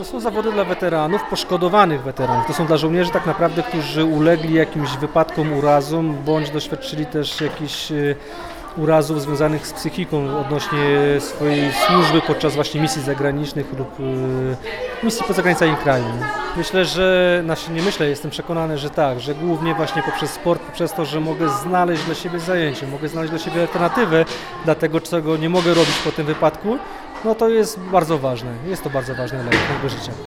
To są zawody dla weteranów, poszkodowanych weteranów. To są dla żołnierzy tak naprawdę, którzy ulegli jakimś wypadkom, urazom, bądź doświadczyli też jakichś urazów związanych z psychiką odnośnie swojej służby podczas właśnie misji zagranicznych lub misji poza granicami kraju. Myślę, że, jestem przekonany, że tak, że głównie właśnie poprzez sport, poprzez to, że mogę znaleźć dla siebie zajęcie, mogę znaleźć dla siebie alternatywę dla tego, czego nie mogę robić po tym wypadku, no to jest bardzo ważne. Jest to bardzo ważny element mojego życia.